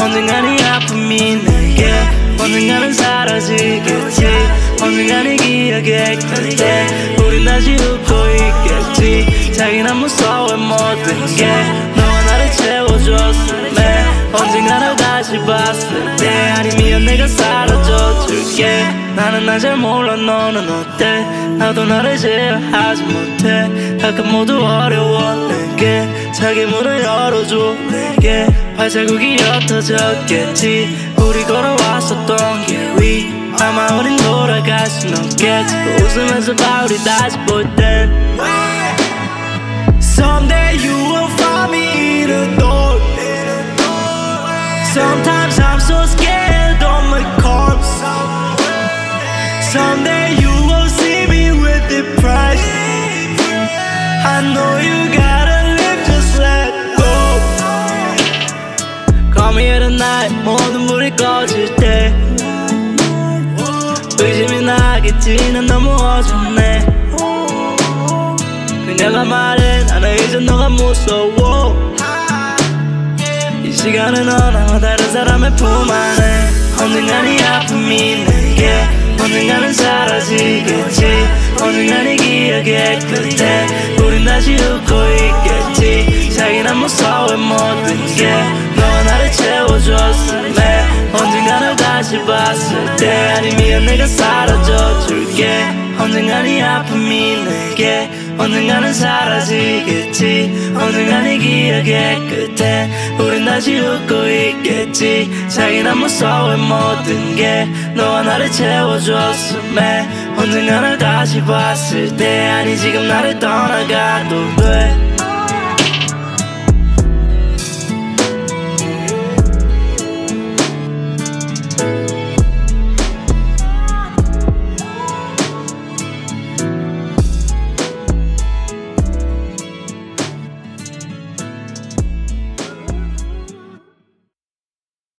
언젠가는 이 아픔이 내게 언젠가는 사라지겠지 언젠가는 기억했겠지 우린 다시 웃고 있겠지 자기는 무서워 모든 게 너와 나를 채워줬음에 언젠가는 다시 봤을 때 아니면 내가 사라져줄게 나는 날 잘 몰라 너는 어때 나도 나를 제어하지 못해 가끔 모두 어려워 내게 자기 문을 열어줘 내게 발자국이 옅어졌겠지 우리 걸어왔었던 길 위 아마 우린 돌아갈 순 없겠지 웃으면서 봐 우리 다시 볼 땐 Someday you will find me in a door Sometimes I'm so scared of my corpse Someday you will see me with the price I know you gotta live, just let go Call me at night, 모든 불이 꺼질 때 의심이 나겠지, 난 너무 어둡네 그녀가 말해, 나는 이제 너가 무서워 이 시간은 너나와 다른 사람의 품 안에 언젠가는 이 아픔이 내게 언젠가는 사라지겠지 언젠가는 기억의 끝에 우린 다시 웃고 있겠지 자기는 무서워 모든 게 너와 나를 채워줬음에 언젠가는 다시 봤을 때 아니면 내가 사라져줄게 언젠가는 이 아픔이 내게 언젠가는 사라지겠지 언젠가는 기억의 끝에 우린 다시 웃고 있겠지 자기는 무서워 모든 게 너와 나를 채워줬음에 언젠가는 다시 봤을 때 아니 지금 나를 떠나가도 돼